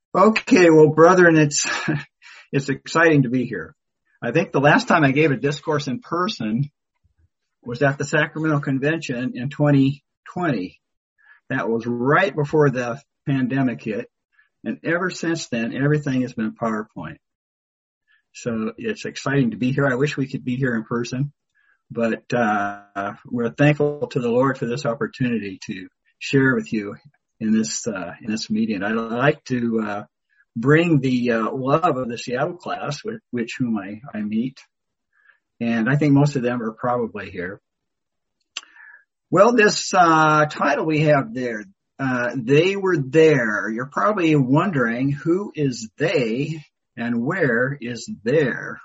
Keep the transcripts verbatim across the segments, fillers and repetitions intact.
Okay, well, brethren, it's it's exciting to be here. I think the last time I gave a discourse in person was at the Sacramento Convention in twenty twenty. That was right before the pandemic hit, and ever since then, everything has been PowerPoint. So it's exciting to be here. I wish we could be here in person, but uh we're thankful to the Lord for this opportunity to share with you in this uh, in this meeting. I'd like to uh, bring the uh, love of the Seattle class, with which whom I, I meet, and I think most of them are probably here. Well, this uh, title we have there, uh, they were there. You're probably wondering who is they and where is there.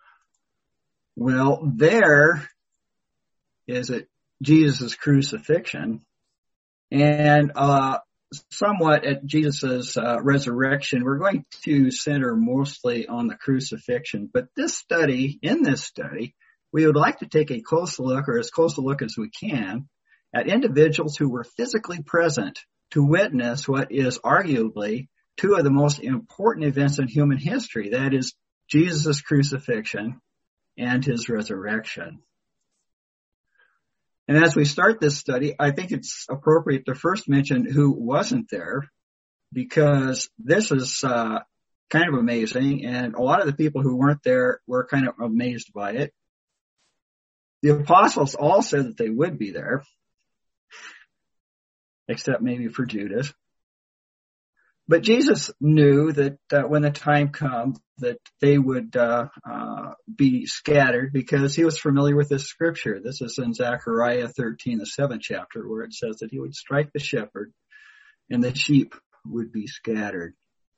Well, there is at Jesus' crucifixion, and uh somewhat at Jesus' uh, resurrection. We're going to center mostly on the crucifixion, but this study, in this study, we would like to take a close look, or as close a look as we can, at individuals who were physically present to witness what is arguably two of the most important events in human history. That is Jesus' crucifixion and his resurrection. And as we start this study, I think it's appropriate to first mention who wasn't there, because this is uh, kind of amazing, and a lot of the people who weren't there were kind of amazed by it. The apostles all said that they would be there, except maybe for Judas. But Jesus knew that uh, when the time comes that they would uh, uh, be scattered, because he was familiar with this scripture. This is in Zechariah thirteen, the seventh chapter, where it says that he would strike the shepherd and the sheep would be scattered.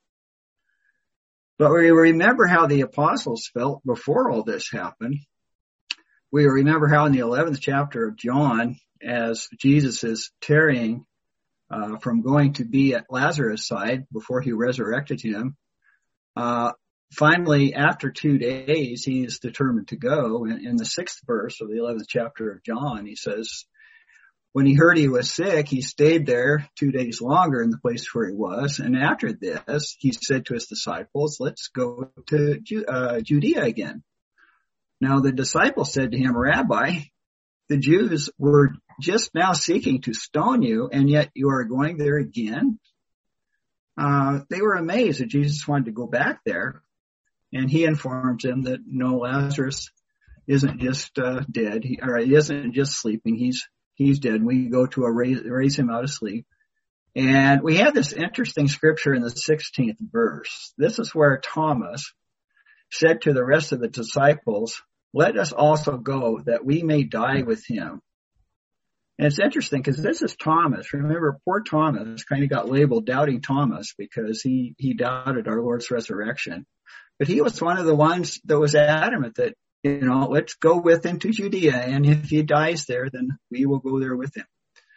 But we remember how the apostles felt before all this happened. We remember how in the eleventh chapter of John, as Jesus is tarrying Uh, from going to be at Lazarus' side before he resurrected him. Uh, finally, after two days, he is determined to go. And in the sixth verse of the eleventh chapter of John, he says, when he heard he was sick, he stayed there two days longer in the place where he was. And after this, he said to his disciples, let's go to Ju- uh, Judea again. Now, the disciples said to him, Rabbi, the Jews were just now seeking to stone you, and yet you are going there again? Uh, they were amazed that Jesus wanted to go back there, and he informed them that no, Lazarus isn't just uh, dead, he, or he isn't just sleeping, he's he's dead. We go to a raise, raise him out of sleep. And we have this interesting scripture in the sixteenth verse. This is where Thomas said to the rest of the disciples, let us also go that we may die with him. And it's interesting because this is Thomas. Remember, poor Thomas kind of got labeled Doubting Thomas because he, he doubted our Lord's resurrection. But he was one of the ones that was adamant that, you know, let's go with him to Judea. And if he dies there, then we will go there with him.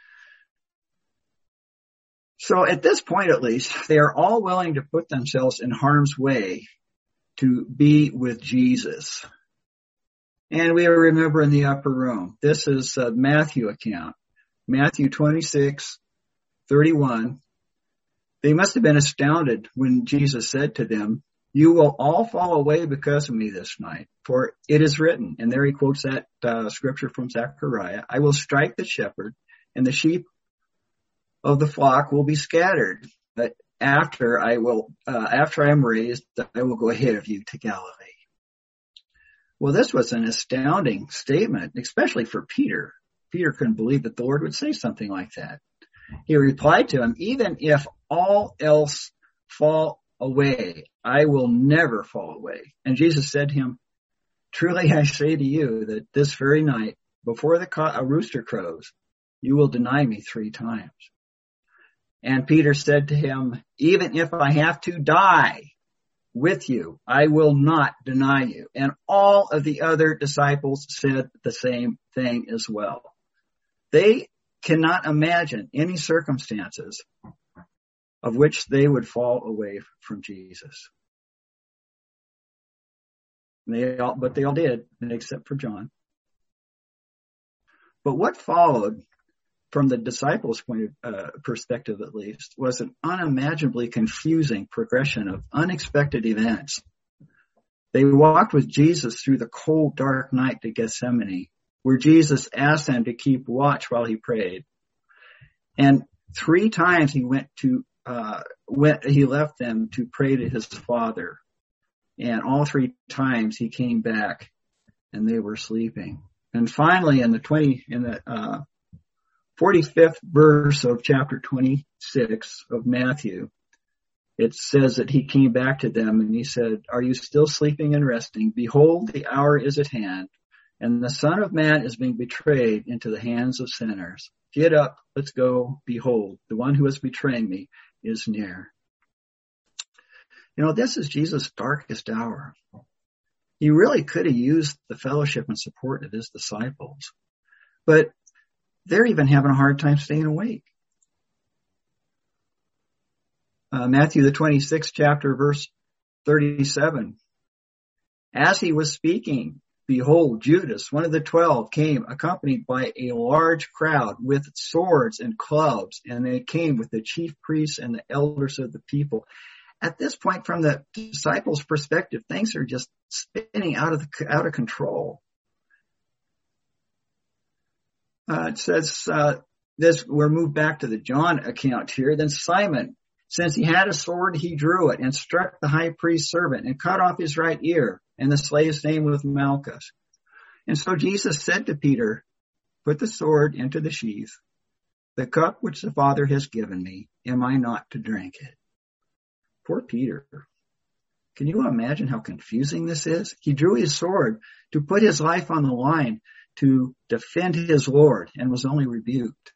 So at this point, at least, they are all willing to put themselves in harm's way to be with Jesus. And we remember in the upper room, this is a Matthew account, Matthew twenty-six, thirty-one. They must have been astounded when Jesus said to them, you will all fall away because of me this night, for it is written. And there he quotes that uh, scripture from Zechariah. I will strike the shepherd, and the sheep of the flock will be scattered. But after I will, uh, after I am raised, I will go ahead of you to Galilee. Well, this was an astounding statement, especially for Peter. Peter couldn't believe that the Lord would say something like that. He replied to him, even if all else fall away, I will never fall away. And Jesus said to him, truly I say to you that this very night, before the co- a rooster crows, you will deny me three times. And Peter said to him, even if I have to die with you, I will not deny you. And all of the other disciples said the same thing as well. They cannot imagine any circumstances of which they would fall away from Jesus. They all, but they all did, except for John. But what followed from the disciples' point of uh, perspective at least, was an unimaginably confusing progression of unexpected events. They walked with Jesus through the cold, dark night to Gethsemane, where Jesus asked them to keep watch while he prayed. And three times he went to, uh, went, he left them to pray to his Father. And all three times he came back and they were sleeping. And finally, in the twenty, in the, uh, forty-fifth verse of chapter twenty-six of Matthew, it says that he came back to them and he said, "Are you still sleeping and resting? Behold, the hour is at hand, and the Son of Man is being betrayed into the hands of sinners. Get up, let's go. Behold, the one who is betraying me is near." You know, this is Jesus' darkest hour. He really could have used the fellowship and support of his disciples, but they're even having a hard time staying awake. Uh, Matthew, the twenty-sixth chapter, verse thirty-seven. As he was speaking, behold, Judas, one of the twelve, came accompanied by a large crowd with swords and clubs, and they came with the chief priests and the elders of the people. At this point, from the disciples' perspective, things are just spinning out of the, out of control. Uh, it says, uh, this, we're moved back to the John account here. Then Simon, since he had a sword, he drew it and struck the high priest's servant and cut off his right ear, and the slave's name was Malchus. And so Jesus said to Peter, "Put the sword into the sheath. The cup which the Father has given me, am I not to drink it?" Poor Peter. Can you imagine how confusing this is? He drew his sword to put his life on the line to defend his Lord and was only rebuked.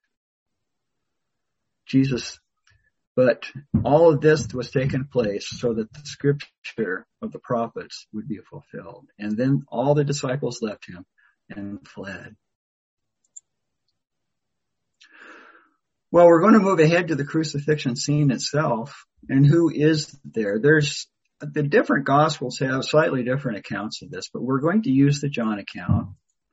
Jesus, but all of this was taking place so that the scripture of the prophets would be fulfilled. And then all the disciples left him and fled. Well, we're going to move ahead to the crucifixion scene itself. And who is there? There's the different gospels have slightly different accounts of this, but we're going to use the John account.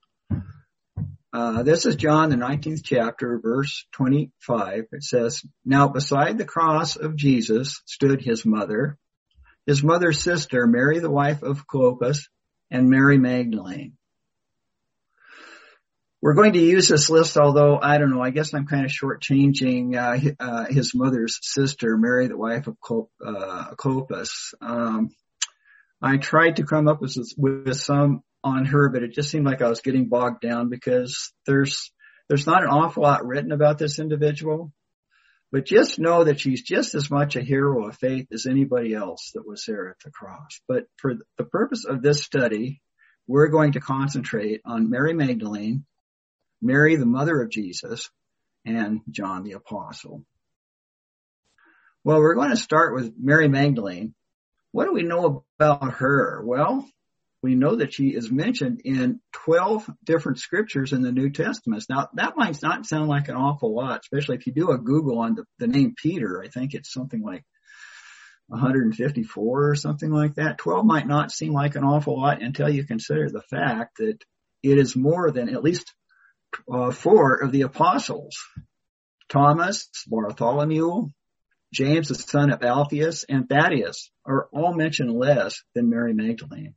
Uh, this is John, the nineteenth chapter, verse twenty-five. It says, "Now beside the cross of Jesus stood his mother, his mother's sister, Mary, the wife of Clopas, and Mary Magdalene." We're going to use this list, although, I don't know, I guess I'm kind of shortchanging uh, uh, his mother's sister, Mary, the wife of Clop, uh, Clopas. Um, I tried to come up with, with some on her, but it just seemed like I was getting bogged down because there's there's not an awful lot written about this individual. But just know that she's just as much a hero of faith as anybody else that was there at the cross. But for the purpose of this study, we're going to concentrate on Mary Magdalene, Mary, the mother of Jesus, and John the Apostle. Well, we're going to start with Mary Magdalene. What do we know about her? Well, we know that she is mentioned in twelve different scriptures in the New Testament. Now, that might not sound like an awful lot, especially if you do a Google on the, the name Peter. I think it's something like one hundred fifty-four or something like that. twelve might not seem like an awful lot until you consider the fact that it is more than at least uh, four of the apostles. Thomas, Bartholomew, James, the son of Alphaeus, and Thaddeus are all mentioned less than Mary Magdalene.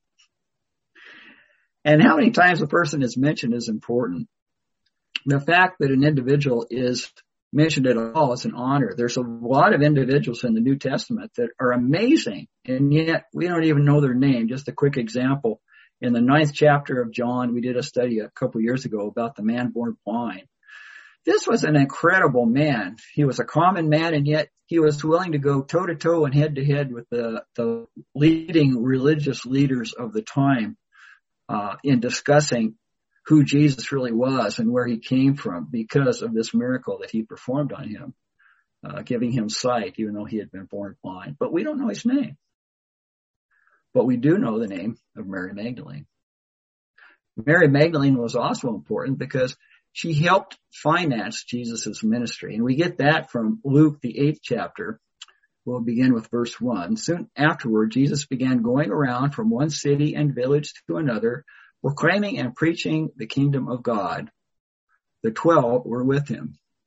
And how many times a person is mentioned is important. The fact that an individual is mentioned at all is an honor. There's a lot of individuals in the New Testament that are amazing, and yet we don't even know their name. Just a quick example. In the ninth chapter of John, we did a study a couple years ago about the man born blind. This was an incredible man. He was a common man, and yet he was willing to go toe-to-toe and head-to-head with the, the leading religious leaders of the time uh, in discussing who Jesus really was and where he came from because of this miracle that he performed on him, uh, giving him sight, even though he had been born blind. But we don't know his name. But we do know the name of Mary Magdalene. Mary Magdalene was also important because she helped finance Jesus' ministry. And we get that from Luke, the eighth chapter. We'll begin with verse one. Soon afterward, Jesus began going around from one city and village to another, proclaiming and preaching the kingdom of God. The twelve were with him,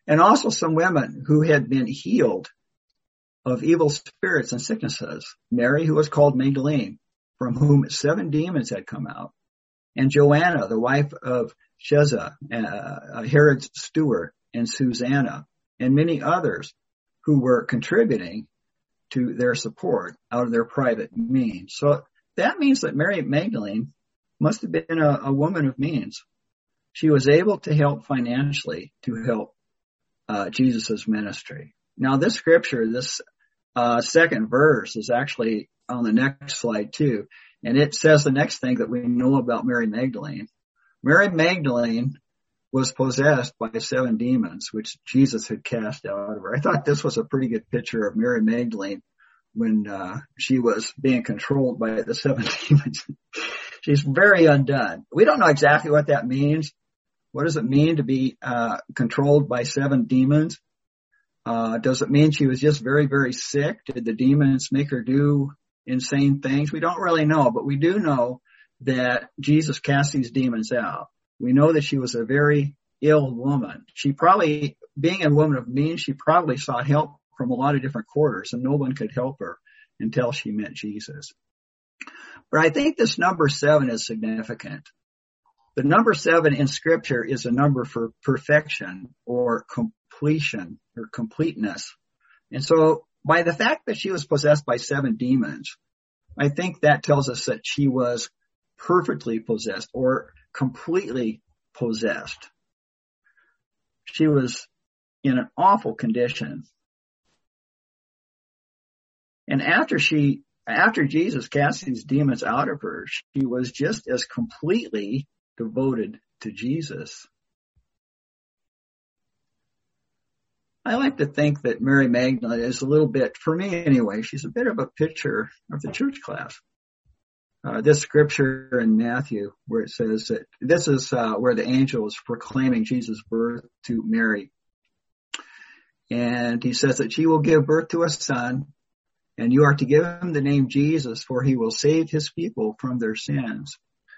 and also some women who had been healed of evil spirits and sicknesses. Mary, who was called Magdalene, from whom seven demons had come out, and Joanna, the wife of Sheza, uh, Herod's steward, and Susanna, and many others who were contributing to their support out of their private means. So that means that Mary Magdalene must have been a, a woman of means. She was able to help financially to help uh, Jesus' ministry. Now, this scripture, this uh, second verse is actually on the next slide too. And it says the next thing that we know about Mary Magdalene. Mary Magdalene was possessed by seven demons, which Jesus had cast out of her. I thought this was a pretty good picture of Mary Magdalene when uh, she was being controlled by the seven demons. She's very undone. We don't know exactly what that means. What does it mean to be uh, controlled by seven demons? Uh, does it mean she was just very, very sick? Did the demons make her do insane things? We don't really know, but we do know that Jesus cast these demons out. We know that she was a very ill woman. She probably, being a woman of means, she probably sought help from a lot of different quarters, and no one could help her until she met Jesus. But I think this number seven is significant. The number seven in Scripture is a number for perfection or completion or completeness. And so by the fact that she was possessed by seven demons, I think that tells us that she was perfectly possessed or completely possessed. She was in an awful condition. And after she, after Jesus cast these demons out of her, she was just as completely devoted to Jesus. I like to think that Mary Magdalene is a little bit, for me anyway, she's a bit of a picture of the church class. Uh, this scripture in Matthew where it says that this is uh, where the angel is proclaiming Jesus' birth to Mary. And he says that she will give birth to a son, and you are to give him the name Jesus, for he will save his people from their sins.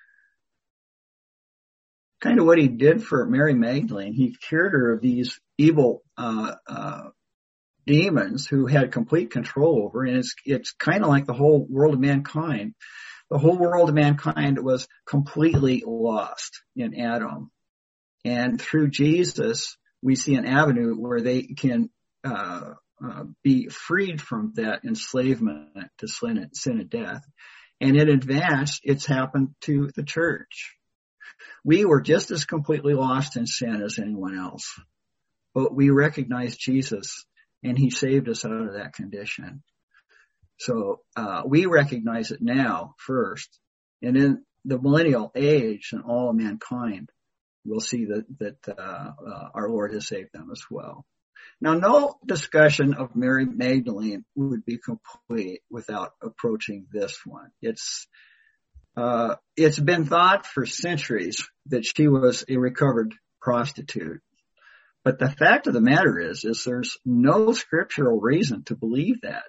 Kind of what he did for Mary Magdalene. He cured her of these evil uh, uh, demons who had complete control over her. And it's, it's kind of like the whole world of mankind. The whole world of mankind was completely lost in Adam. And through Jesus, we see an avenue where they can uh, uh, be freed from that enslavement to sin, sin and death. And in advance, it's happened to the church. We were just as completely lost in sin as anyone else. But we recognized Jesus, and he saved us out of that condition. So uh, we recognize it now first, and in the millennial age and all of mankind, we'll see that, that uh, uh, our Lord has saved them as well. Now, no discussion of Mary Magdalene would be complete without approaching this one. It's uh, it's been thought for centuries that she was a recovered prostitute. But the fact of the matter is, is there's no scriptural reason to believe that.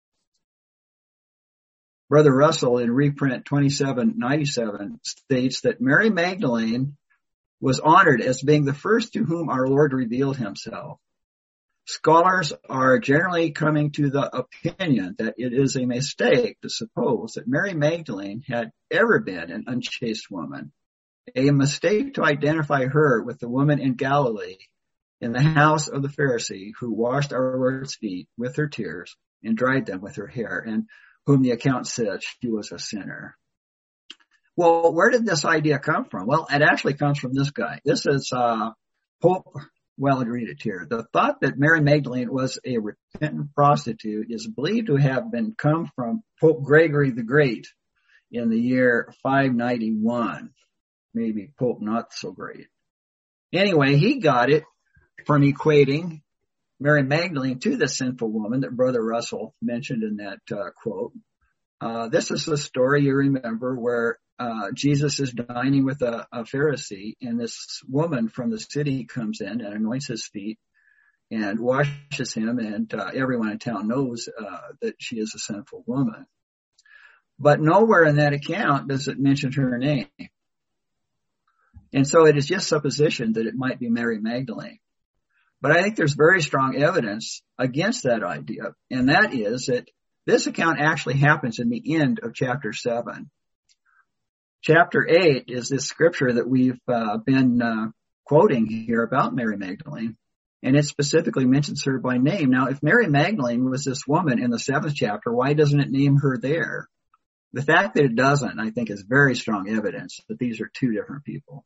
Brother Russell in reprint twenty-seven ninety-seven states that Mary Magdalene was honored as being the first to whom our Lord revealed himself. Scholars are generally coming to the opinion that it is a mistake to suppose that Mary Magdalene had ever been an unchaste woman, a mistake to identify her with the woman in Galilee in the house of the Pharisee who washed our Lord's feet with her tears and dried them with her hair, and whom the account said she was a sinner. Well, where did this idea come from? Well, it actually comes from this guy. This is uh, Pope, well, I'll read it here. The thought that Mary Magdalene was a repentant prostitute is believed to have been come from Pope Gregory the Great in the year five ninety-one. Maybe Pope not so great. Anyway, he got it from equating Mary Magdalene to the sinful woman that Brother Russell mentioned in that uh, quote. Uh, this is the story you remember where uh, Jesus is dining with a, a Pharisee, and this woman from the city comes in and anoints his feet and washes him, and uh, everyone in town knows uh, that she is a sinful woman. But nowhere in that account does it mention her name. And so it is just supposition that it might be Mary Magdalene. But I think there's very strong evidence against that idea, and that is that this account actually happens in the end of chapter seven. Chapter eight is this scripture that we've uh, been uh, quoting here about Mary Magdalene, and it specifically mentions her by name. Now, if Mary Magdalene was this woman in the seventh chapter, why doesn't it name her there? The fact that it doesn't, I think, is very strong evidence that these are two different people.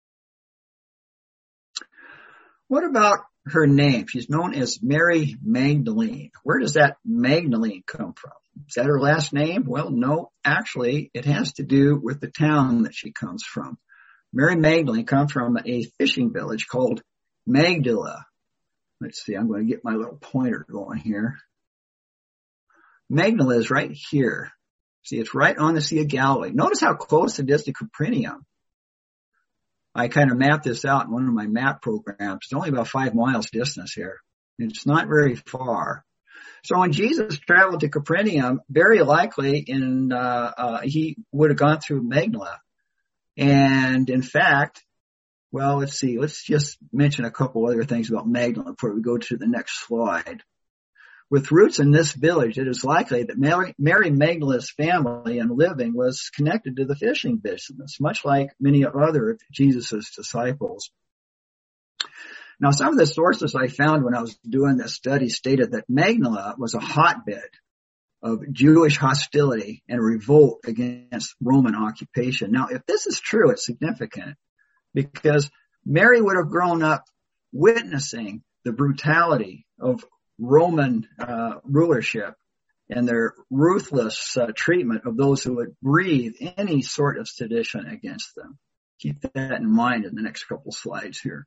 What about her name? She's known as Mary Magdalene. Where does that Magdalene come from? Is that her last name? Well, no, actually, it has to do with the town that she comes from. Mary Magdalene comes from a fishing village called Magdala. Let's see, I'm going to get my little pointer going here. Magdala is right here. See, it's right on the Sea of Galilee. Notice how close it is to Capernaum. I kind of mapped this out in one of my map programs. It's only about five miles distance here. It's not very far. So when Jesus traveled to Capernaum, very likely in uh, uh, he would have gone through Magdala. And in fact, well, let's see. Let's just mention a couple other things about Magdala before we go to the next slide. With roots in this village, it is likely that Mary, Mary Magdalene's family and living was connected to the fishing business, much like many other of Jesus' disciples. Now, some of the sources I found when I was doing this study stated that Magdala was a hotbed of Jewish hostility and revolt against Roman occupation. Now, if this is true, it's significant because Mary would have grown up witnessing the brutality of Roman uh, rulership and their ruthless uh, treatment of those who would breathe any sort of sedition against them. Keep that in mind in the next couple slides here.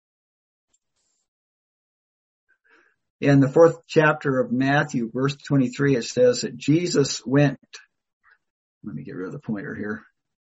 In the fourth chapter of Matthew, verse twenty-three, it says that Jesus went, let me get rid of the pointer here.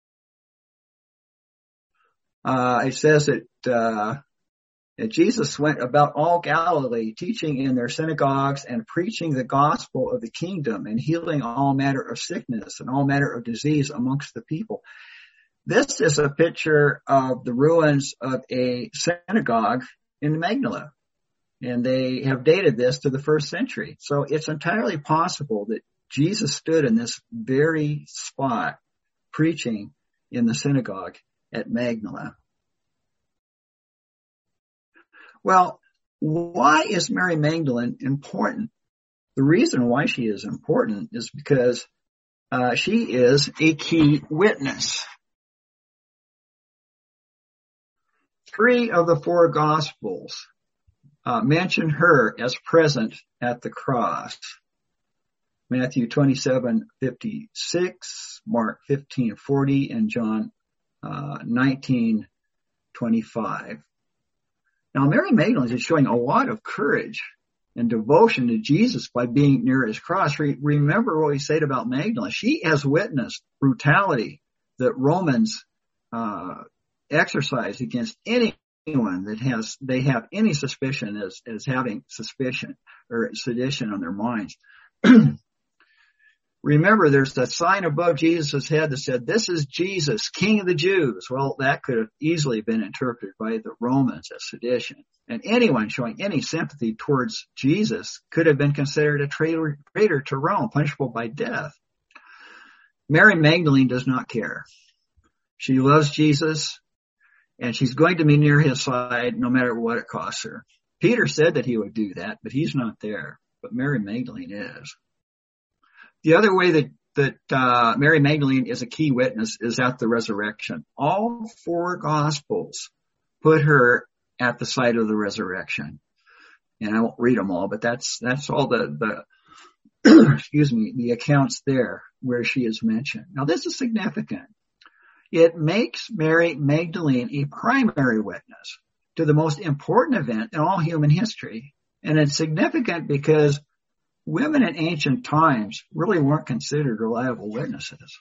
Uh, it says that, uh, that Jesus went about all Galilee, teaching in their synagogues and preaching the gospel of the kingdom and healing all manner of sickness and all manner of disease amongst the people. This is a picture of the ruins of a synagogue in Magdala. And they have dated this to the first century. So it's entirely possible that Jesus stood in this very spot preaching in the synagogue at Magdala. Well, why is Mary Magdalene important? The reason why she is important is because uh, she is a key witness. Three of the four Gospels Uh, mention her as present at the cross. Matthew twenty-seven fifty-six, Mark fifteen forty, and John uh, nineteen twenty-five. Now, Mary Magdalene is showing a lot of courage and devotion to Jesus by being near his cross. Re- remember what we said about Magdalene. She has witnessed brutality that Romans uh, exercise against any anyone that has, they have any suspicion as, as having suspicion or sedition on their minds. Remember, there's that sign above Jesus' head that said, "This is Jesus, King of the Jews." Well, that could have easily been interpreted by the Romans as sedition. And anyone showing any sympathy towards Jesus could have been considered a traitor, traitor to Rome, punishable by death. Mary Magdalene does not care. She loves Jesus. And she's going to be near his side no matter what it costs her. Peter said that he would do that, but he's not there. But Mary Magdalene is. The other way that, that uh, Mary Magdalene is a key witness is at the resurrection. All four Gospels put her at the site of the resurrection. And I won't read them all, but that's that's all the, the excuse me, the accounts there where she is mentioned. Now, this is significant. It makes Mary Magdalene a primary witness to the most important event in all human history. And it's significant because women in ancient times really weren't considered reliable witnesses,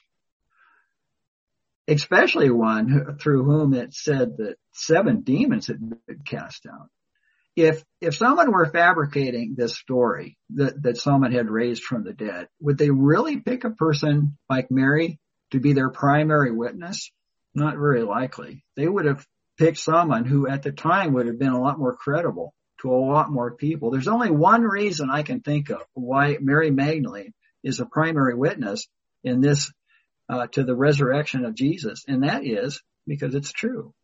especially one who, through whom it said that seven demons had been cast out. If if someone were fabricating this story that, that someone had raised from the dead, would they really pick a person like Mary to be their primary witness? Not very likely. They would have picked someone who at the time would have been a lot more credible to a lot more people. There's only one reason I can think of why Mary Magdalene is a primary witness in this uh, to the resurrection of Jesus, and that is because it's true.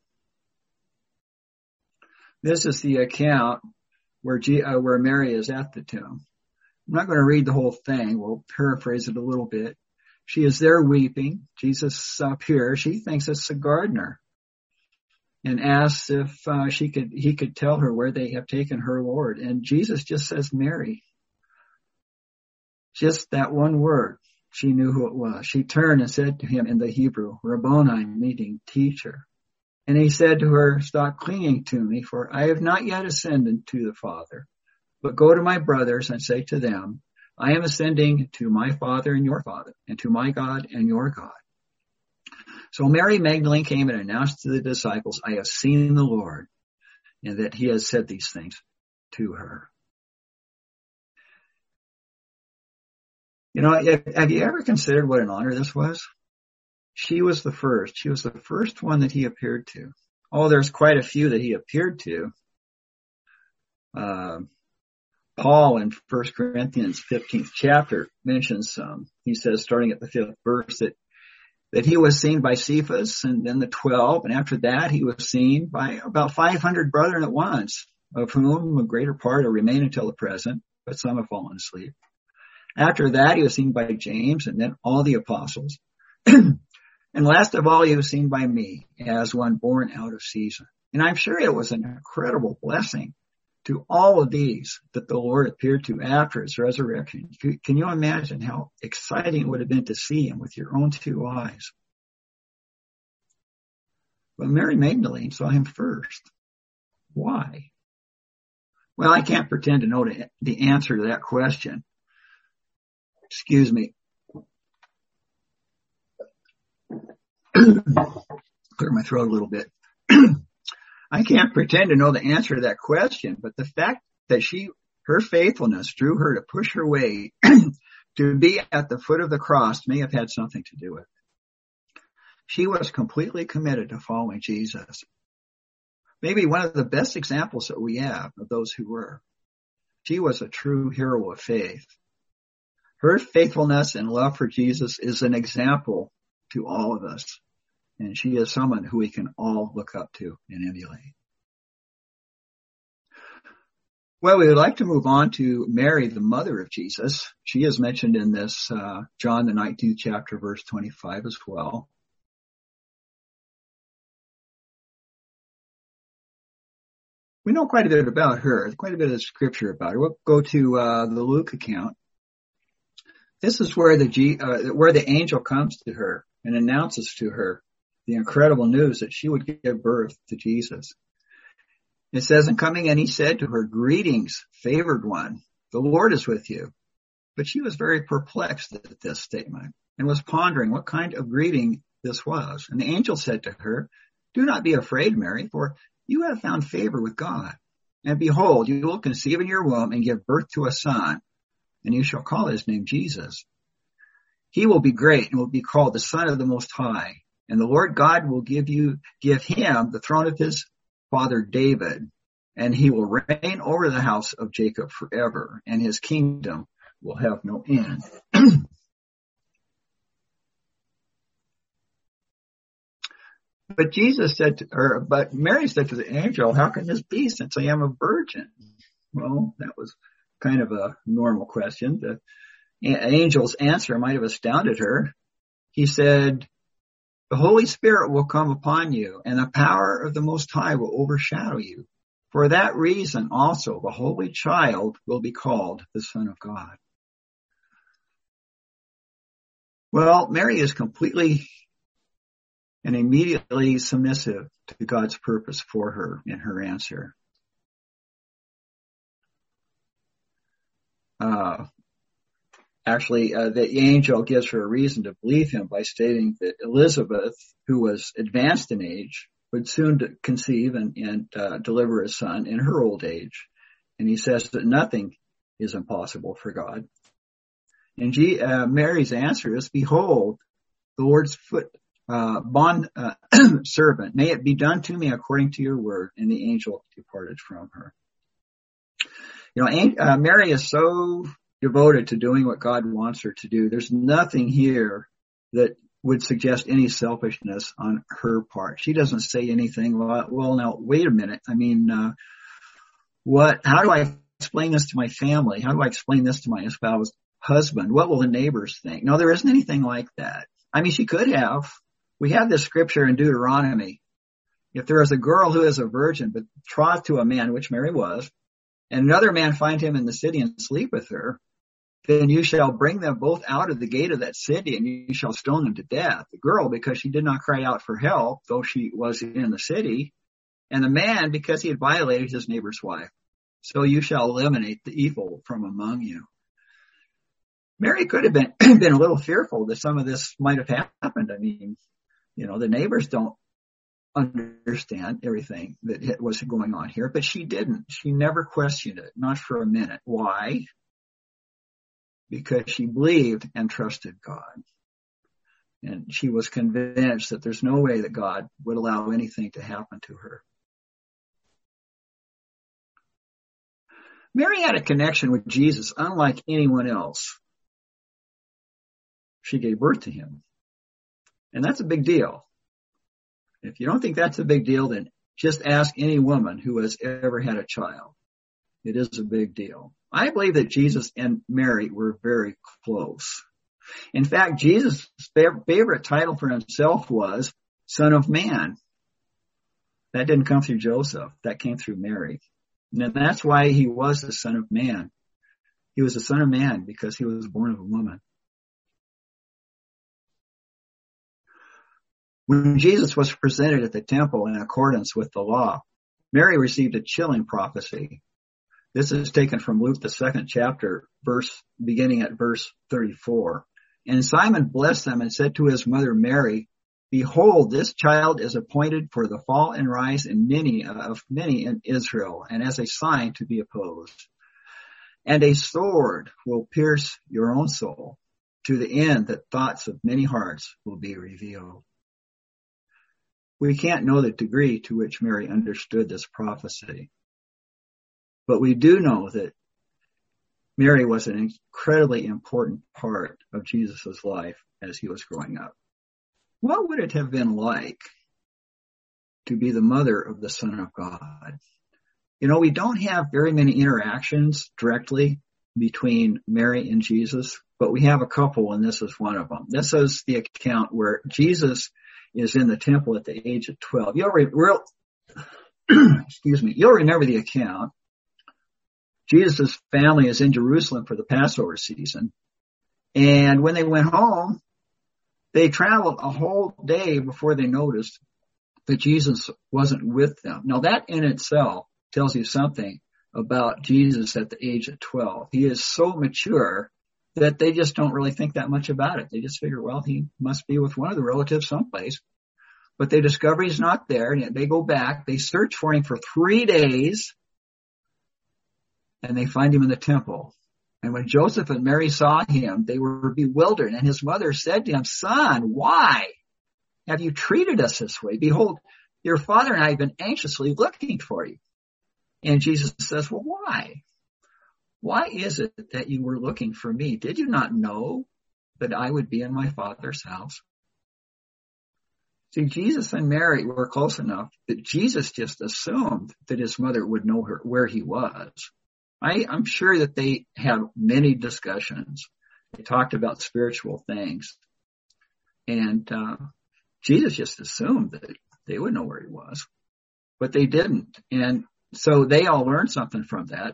This is the account where G, uh, where Mary is at the tomb. I'm not going to read the whole thing. We'll paraphrase it a little bit. She is there weeping. Jesus up here. She thinks it's a gardener, and asks if uh, she could he could tell her where they have taken her Lord. And Jesus just says Mary. Just that one word. She knew who it was. She turned and said to him in the Hebrew, Rabboni, meaning teacher. And he said to her, stop clinging to me, for I have not yet ascended to the Father. But go to my brothers and say to them, I am ascending to my Father and your Father, and to my God and your God. So Mary Magdalene came and announced to the disciples, I have seen the Lord, and that he has said these things to her. You know, have you ever considered what an honor this was? She was the first. She was the first one that he appeared to. Oh, there's quite a few that he appeared to. Uh, Paul in First Corinthians fifteenth chapter mentions some. He says, starting at the fifth verse, that that he was seen by Cephas and then the twelve, and after that he was seen by about five hundred brethren at once, of whom a greater part are remain until the present, but some have fallen asleep. After that he was seen by James and then all the apostles. And last of all he was seen by me as one born out of season. And I'm sure it was an incredible blessing to all of these that the Lord appeared to after his resurrection. Can you imagine how exciting it would have been to see him with your own two eyes? But Mary Magdalene saw him first. Why? Well, I can't pretend to know the answer to that question. Excuse me. Clear my throat a little bit. I can't pretend to know the answer to that question, but the fact that she, her faithfulness drew her to push her way to be at the foot of the cross may have had something to do with it. She was completely committed to following Jesus. Maybe one of the best examples that we have of those who were. She was a true hero of faith. Her faithfulness and love for Jesus is an example to all of us. And she is someone who we can all look up to and emulate. Well, we would like to move on to Mary, the mother of Jesus. She is mentioned in this uh, John the nineteenth chapter, verse twenty-five as well. We know quite a bit about her, quite a bit of scripture about her. We'll go to uh, the Luke account. This is where the G, uh, where the angel comes to her and announces to her the incredible news that she would give birth to Jesus. It says, and coming in, he said to her, greetings, favored one, the Lord is with you. But she was very perplexed at this statement and was pondering what kind of greeting this was. And the angel said to her, do not be afraid, Mary, for you have found favor with God. And behold, you will conceive in your womb and give birth to a son, and you shall call his name Jesus. He will be great and will be called the Son of the Most High. And the Lord God will give you, give him the throne of his father David, and he will reign over the house of Jacob forever, and his kingdom will have no end. But Jesus said to her, but Mary said to the angel, how can this be since I am a virgin? Well, that was kind of a normal question. The angel's answer might have astounded her. He said, the Holy Spirit will come upon you, and the power of the Most High will overshadow you. For that reason also, the Holy Child will be called the Son of God. Well, Mary is completely and immediately submissive to God's purpose for her in her answer. Uh, Actually, uh, the angel gives her a reason to believe him by stating that Elizabeth, who was advanced in age, would soon conceive and, and uh, deliver a son in her old age. And he says that nothing is impossible for God. And G, uh, Mary's answer is, behold, the Lord's foot, uh, bond uh, servant, may it be done to me according to your word. And the angel departed from her. You know, uh, Mary is so devoted to doing what God wants her to do. There's nothing here that would suggest any selfishness on her part. She doesn't say anything. Well, well now, wait a minute. I mean, uh, what, how do I explain this to my family? How do I explain this to my spouse, husband? What will the neighbors think? No, there isn't anything like that. I mean, she could have. We have this scripture in Deuteronomy. If there is a girl who is a virgin, but betrothed to a man, which Mary was, and another man find him in the city and sleep with her, then you shall bring them both out of the gate of that city, and you shall stone them to death. The girl, because she did not cry out for help, though she was in the city, and the man, because he had violated his neighbor's wife. So you shall eliminate the evil from among you. Mary could have been, been a little fearful that some of this might have happened. I mean, you know, the neighbors don't understand everything that was going on here, but she didn't. She never questioned it, not for a minute. Why? Because she believed and trusted God. And she was convinced that there's no way that God would allow anything to happen to her. Mary had a connection with Jesus unlike anyone else. She gave birth to him. And that's a big deal. If you don't think that's a big deal, then just ask any woman who has ever had a child. It is a big deal. I believe that Jesus and Mary were very close. In fact, Jesus' favorite title for himself was Son of Man. That didn't come through Joseph. That came through Mary. And that's why he was the Son of Man. He was the Son of Man because he was born of a woman. When Jesus was presented at the temple in accordance with the law, Mary received a chilling prophecy. This is taken from Luke, the second chapter, verse beginning at verse thirty-four. And Simon blessed them and said to his mother Mary, Behold, this child is appointed for the fall and rise in many of many in Israel, and as a sign to be opposed. And a sword will pierce your own soul, to the end that thoughts of many hearts will be revealed. We can't know the degree to which Mary understood this prophecy. But we do know that Mary was an incredibly important part of Jesus' life as he was growing up. What would it have been like to be the mother of the Son of God? You know, we don't have very many interactions directly between Mary and Jesus, but we have a couple, and this is one of them. This is the account where Jesus is in the temple at the age of twelve. You'll re- real, excuse me, you'll remember the account. Jesus' family is in Jerusalem for the Passover season. And when they went home, they traveled a whole day before they noticed that Jesus wasn't with them. Now that in itself tells you something about Jesus at the age of twelve. He is so mature that they just don't really think that much about it. They just figure, well, he must be with one of the relatives someplace. But they discover he's not there. And they go back. They search for him for three days. And they find him in the temple. And when Joseph and Mary saw him, they were bewildered. And his mother said to him, Son, why have you treated us this way? Behold, your father and I have been anxiously looking for you. And Jesus says, well, why? Why is it that you were looking for me? Did you not know that I would be in my Father's house? See, Jesus and Mary were close enough that Jesus just assumed that his mother would know her where he was. I, I'm sure that they had many discussions. They talked about spiritual things. And uh, Jesus just assumed that they would know where he was. But they didn't. And so they all learned something from that.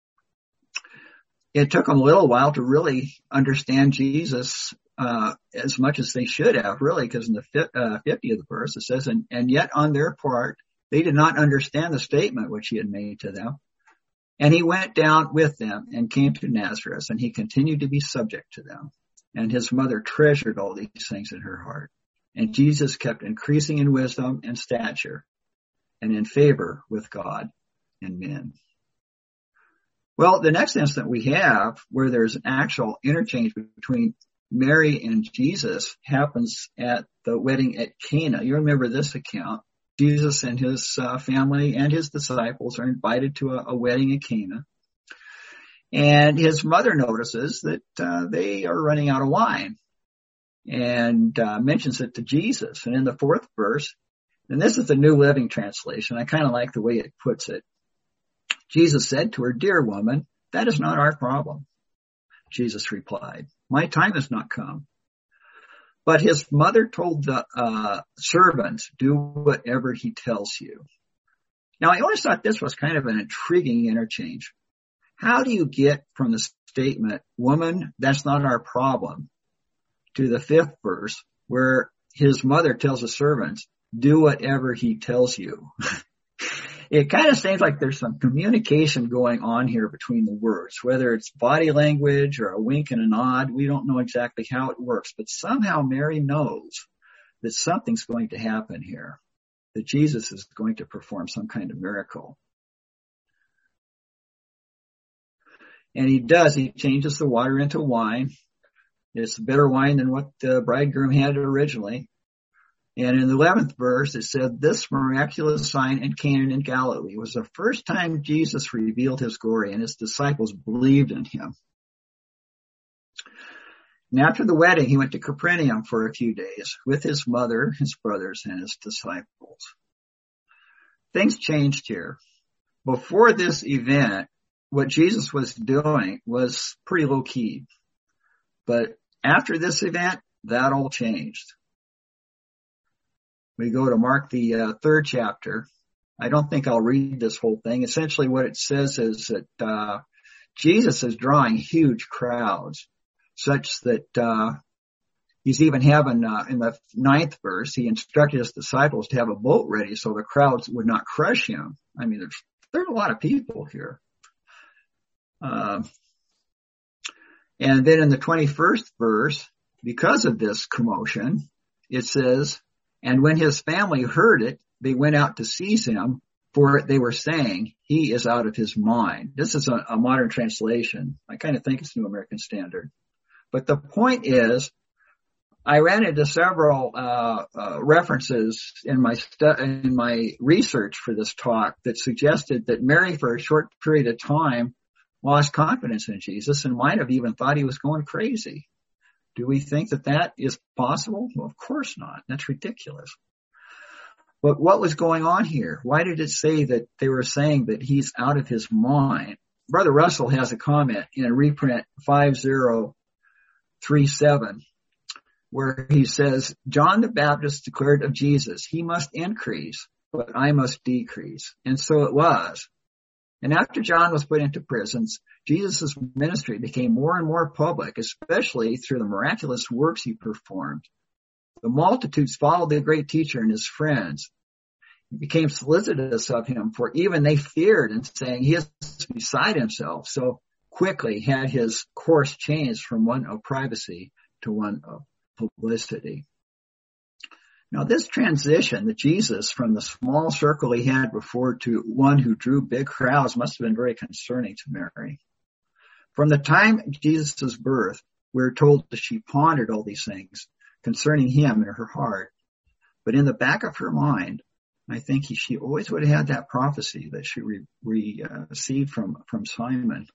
It took them a little while to really understand Jesus uh, as much as they should have, really, because in the uh, fiftieth verse it says, and, and yet on their part, they did not understand the statement which he had made to them. And he went down with them and came to Nazareth, and he continued to be subject to them. And his mother treasured all these things in her heart. And Jesus kept increasing in wisdom and stature and in favor with God and men. Well, the next incident we have where there's an actual interchange between Mary and Jesus happens at the wedding at Cana. You remember this account. Jesus and his uh, family and his disciples are invited to a, a wedding at Cana. And his mother notices that uh, they are running out of wine and uh, mentions it to Jesus. And in the fourth verse, and this is the New Living Translation, I kind of like the way it puts it. Jesus said to her, "Dear woman, that is not our problem." Jesus replied, "My time has not come." But his mother told the uh, servants, "Do whatever he tells you." Now, I always thought this was kind of an intriguing interchange. How do you get from the statement, "Woman, that's not our problem," to the fifth verse where his mother tells the servants, "Do whatever he tells you"? It kind of seems like there's some communication going on here between the words, whether it's body language or a wink and a nod. We don't know exactly how it works, but somehow Mary knows that something's going to happen here, that Jesus is going to perform some kind of miracle. And he does. He changes the water into wine. It's better wine than what the bridegroom had originally. And in the eleventh verse, it said, "This miraculous sign in Cana in Galilee was the first time Jesus revealed his glory, and his disciples believed in him." And after the wedding, he went to Capernaum for a few days with his mother, his brothers, and his disciples. Things changed here. Before this event, what Jesus was doing was pretty low key. But after this event, that all changed. We go to Mark, the uh, third chapter. I don't think I'll read this whole thing. Essentially what it says is that uh, Jesus is drawing huge crowds, such that uh, he's even having, uh, in the ninth verse, he instructed his disciples to have a boat ready so the crowds would not crush him. I mean, there's, there's a lot of people here. Uh, and then in the twenty-first verse, because of this commotion, it says, "And when his family heard it, they went out to seize him, for they were saying, 'He is out of his mind.'" This is a, a modern translation. I kind of think it's New American Standard. But the point is, I ran into several uh, uh, references in my stu- in my research for this talk that suggested that Mary, for a short period of time, lost confidence in Jesus and might have even thought he was going crazy. Do we think that that is possible? Well, of course not. That's ridiculous. But what was going on here? Why did it say that they were saying that he's out of his mind? Brother Russell has a comment in reprint five zero three seven where he says, "John the Baptist declared of Jesus, 'He must increase, but I must decrease.' And so it was. And after John was put into prisons, Jesus' ministry became more and more public, especially through the miraculous works he performed. The multitudes followed the great teacher and his friends. He became solicitous of him, for even they feared and saying, 'He is beside himself.' So quickly had his course changed from one of privacy to one of publicity." Now, this transition that Jesus from the small circle he had before to one who drew big crowds must have been very concerning to Mary. From the time of Jesus' birth, we're told that she pondered all these things concerning him in her heart. But in the back of her mind, I think he, she always would have had that prophecy that she re, re, uh, received from, from Simon.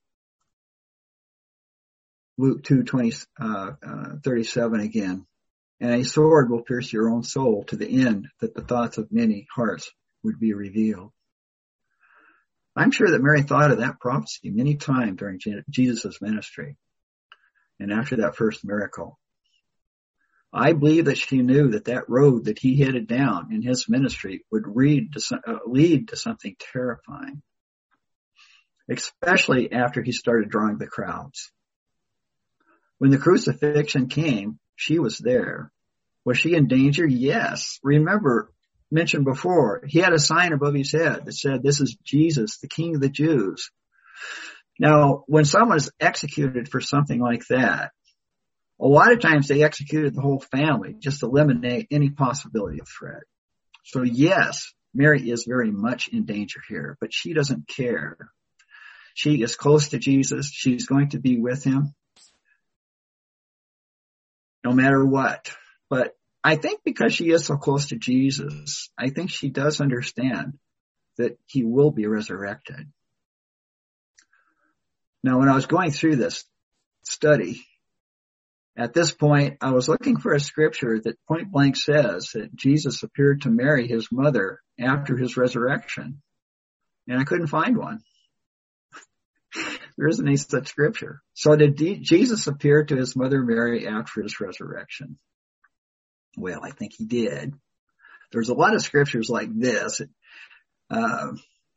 Luke two twenty, uh, uh, thirty-seven again. "And a sword will pierce your own soul to the end that the thoughts of many hearts would be revealed." I'm sure that Mary thought of that prophecy many times during Jesus' ministry and after that first miracle. I believe that she knew that that road that he headed down in his ministry would lead to, uh, lead to something terrifying, especially after he started drawing the crowds. When the crucifixion came, she was there. Was she in danger? Yes. Remember, mentioned before, he had a sign above his head that said, "This is Jesus, the King of the Jews." Now, when someone is executed for something like that, a lot of times they executed the whole family just to eliminate any possibility of threat. So yes, Mary is very much in danger here, but she doesn't care. She is close to Jesus. She's going to be with him no matter what. But I think because she is so close to Jesus, I think she does understand that he will be resurrected. Now, when I was going through this study, at this point, I was looking for a scripture that point blank says that Jesus appeared to Mary, his mother, after his resurrection. And I couldn't find one. There isn't any such scripture. So did Jesus appear to his mother Mary after his resurrection? Well, I think he did. There's a lot of scriptures like this. Uh,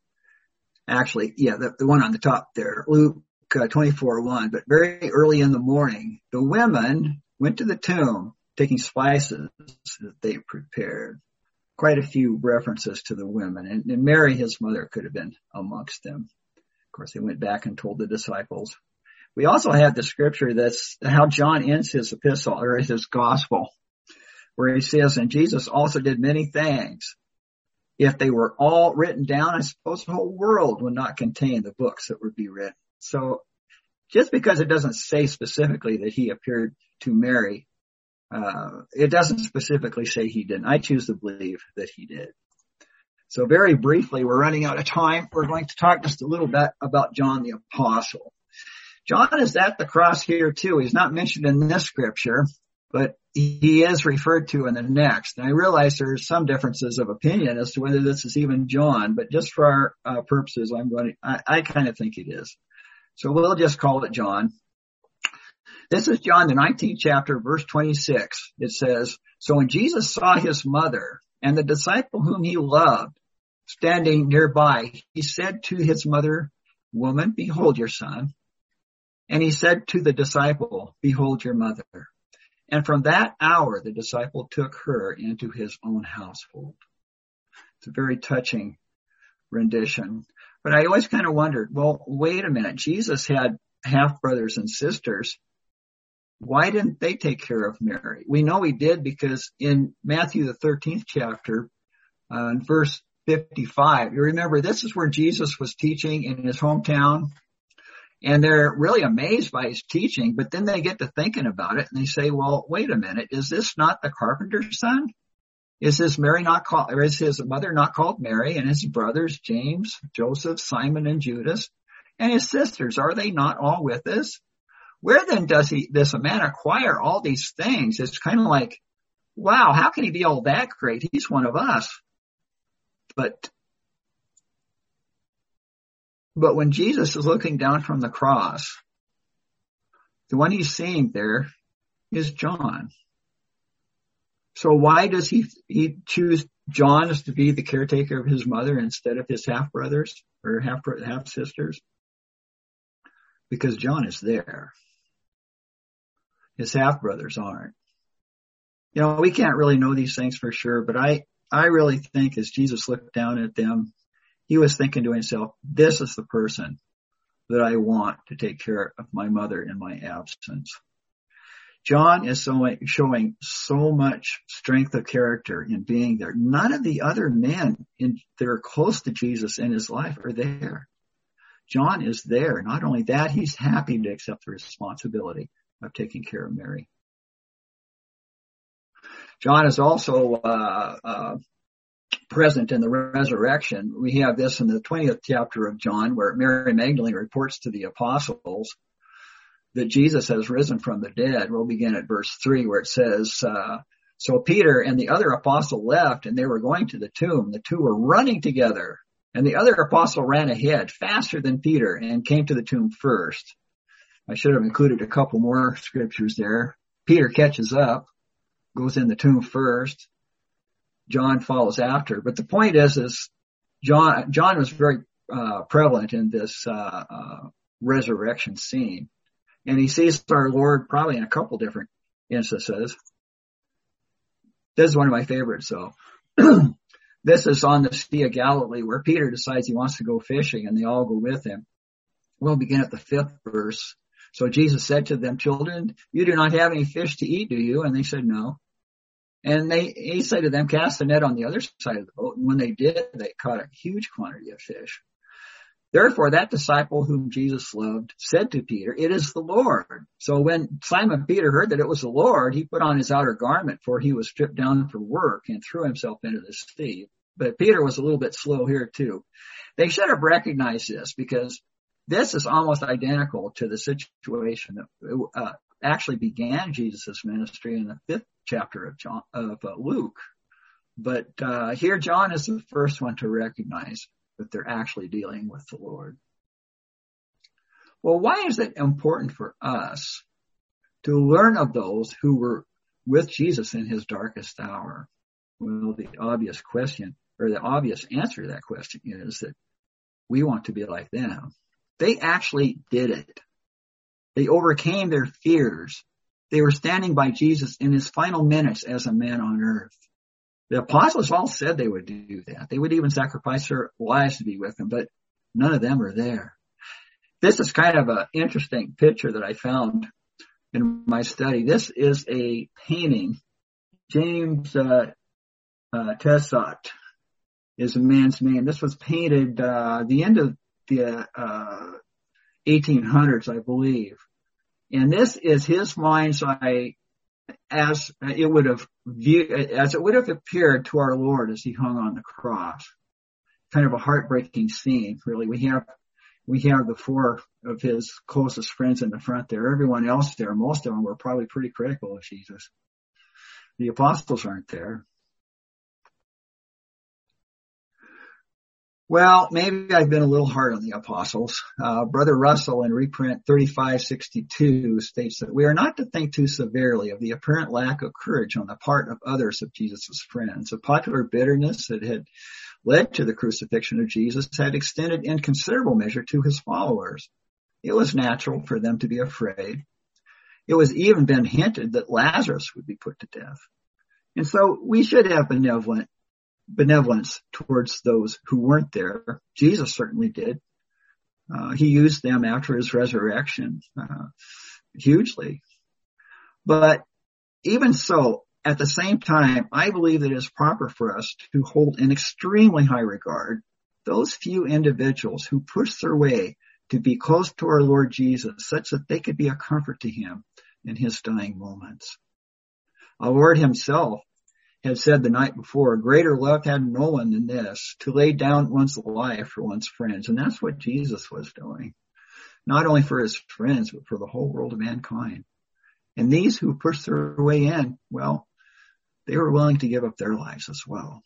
actually, yeah, the, the one on the top there, Luke uh, twenty-four one. But very early in the morning, the women went to the tomb, taking spices that they prepared. Quite a few references to the women. And, and Mary, his mother, could have been amongst them. Of course, they went back and told the disciples. We also have the scripture that's how John ends his epistle, or his gospel, where he says, and Jesus also did many things. If they were all written down, I suppose the whole world would not contain the books that would be written. So just because it doesn't say specifically that he appeared to Mary, uh, it doesn't specifically say he didn't. I choose to believe that he did. So very briefly, we're running out of time. We're going to talk just a little bit about John the Apostle. John is at the cross here too. He's not mentioned in this scripture, but he is referred to in the next. And I realize there's some differences of opinion as to whether this is even John, but just for our uh, purposes, I'm going to, I, I kind of think it is. So we'll just call it John. This is John, the nineteenth chapter, verse twenty-six. It says, so when Jesus saw his mother and the disciple whom he loved standing nearby, he said to his mother, woman, behold your son. And he said to the disciple, behold your mother. And from that hour, the disciple took her into his own household. It's a very touching rendition. But I always kind of wondered, well, wait a minute. Jesus had half brothers and sisters. Why didn't they take care of Mary? We know he did because in Matthew, the thirteenth chapter, uh, in verse fifty-five, you remember this is where Jesus was teaching in his hometown. And they're really amazed by his teaching, but then they get to thinking about it and they say, well, wait a minute. Is this not the carpenter's son? Is his Mary not called, or is his mother not called Mary, and his brothers, James, Joseph, Simon, and Judas, and his sisters, are they not all with us? Where then does he, this man acquire all these things? It's kind of like, wow, how can he be all that great? He's one of us. But But when Jesus is looking down from the cross, the one he's seeing there is John. So why does he, he choose John as to be the caretaker of his mother instead of his half brothers or half, half sisters? Because John is there. His half brothers aren't. You know, we can't really know these things for sure, but I, I really think as Jesus looked down at them, he was thinking to himself, this is the person that I want to take care of my mother in my absence. John is so, showing so much strength of character in being there. None of the other men in, that are close to Jesus in his life are there. John is there. Not only that, he's happy to accept the responsibility of taking care of Mary. John is also uh, uh present in the resurrection. We have this in the twentieth chapter of John, where Mary Magdalene reports to the apostles that Jesus has risen from the dead. We'll begin at verse three, where it says, uh, so Peter and the other apostle left, and they were going to the tomb. The two were running together, and the other apostle ran ahead faster than Peter and came to the tomb first. I should have included a couple more scriptures there. Peter catches up, goes in the tomb first. John follows after. But the point is, is John, John was very uh, prevalent in this uh, uh, resurrection scene. And he sees our Lord probably in a couple different instances. This is one of my favorites, though. This is on the Sea of Galilee, where Peter decides he wants to go fishing, and they all go with him. We'll begin at the fifth verse. So Jesus said to them, children, you do not have any fish to eat, do you? And they said, no. And they, he said to them, cast the net on the other side of the boat. And when they did, they caught a huge quantity of fish. Therefore, that disciple whom Jesus loved said to Peter, it is the Lord. So when Simon Peter heard that it was the Lord, he put on his outer garment, for he was stripped down for work, and threw himself into the sea. But Peter was a little bit slow here too. They should have recognized this, because This is almost identical to the situation that uh, actually began Jesus' ministry in the fifth chapter of John, of uh, Luke. But uh, here John is the first one to recognize that they're actually dealing with the Lord. Well, why is it important for us to learn of those who were with Jesus in his darkest hour? Well, the obvious question, or the obvious answer to that question is that we want to be like them. They actually did it. They overcame their fears. They were standing by Jesus in his final minutes as a man on earth. The apostles all said they would do that. They would even sacrifice their lives to be with him, but none of them are there. This is kind of an interesting picture that I found in my study. This is a painting. James uh, uh, Tessot is a man's name. This was painted uh, the end of the uh, eighteen hundreds, I believe. And this is his mind's eye as it would have viewed, as it would have appeared to our Lord as he hung on the cross. Kind of a heartbreaking scene, really. We have we have the four of his closest friends in the front there. Everyone else there, most of them were probably pretty critical of Jesus. The apostles aren't there. Well, maybe I've been a little hard on the apostles. Uh, Brother Russell in reprint thirty-five sixty-two states that we are not to think too severely of the apparent lack of courage on the part of others of Jesus' friends. A popular bitterness that had led to the crucifixion of Jesus had extended in considerable measure to his followers. It was natural for them to be afraid. It was even been hinted that Lazarus would be put to death. And so we should have benevolent benevolence towards those who weren't there. Jesus certainly did. Uh, he used them after his resurrection uh, hugely. But even so, at the same time, I believe that it is proper for us to hold in extremely high regard those few individuals who pushed their way to be close to our Lord Jesus, such that they could be a comfort to him in his dying moments. Our Lord himself had said the night before, greater love had no one than this, to lay down one's life for one's friends. And that's what Jesus was doing, not only for his friends, but for the whole world of mankind. And these who pushed their way in, well, they were willing to give up their lives as well.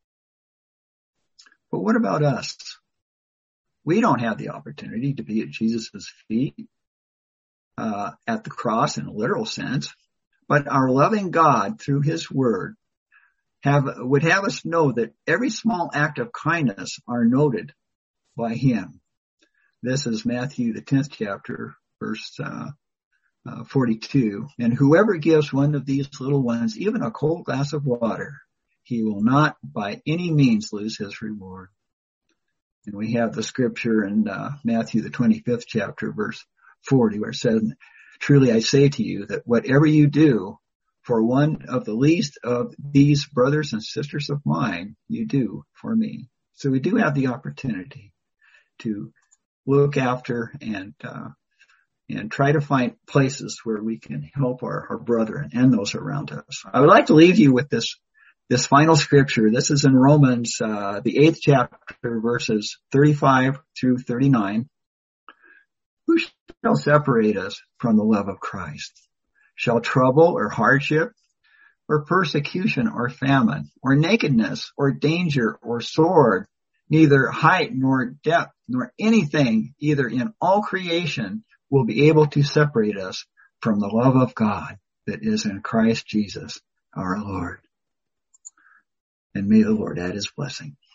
But what about us? We don't have the opportunity to be at Jesus' feet uh, at the cross in a literal sense, but our loving God, through his word, have would have us know that every small act of kindness are noted by him. This is Matthew, the tenth chapter, verse uh, uh, forty-two. And whoever gives one of these little ones even a cold glass of water, he will not by any means lose his reward. And we have the scripture in uh, Matthew, the twenty-fifth chapter, verse forty, where it says, truly I say to you that whatever you do for one of the least of these brothers and sisters of mine, you do for me. So we do have the opportunity to look after and uh, and try to find places where we can help our, our brethren and those around us. I would like to leave you with this this final scripture. This is in Romans, uh, the eighth chapter, verses thirty-five through thirty-nine. Who shall separate us from the love of Christ? Shall trouble or hardship or persecution or famine or nakedness or danger or sword, neither height nor depth nor anything either in all creation will be able to separate us from the love of God that is in Christ Jesus our Lord. And may the Lord add his blessing.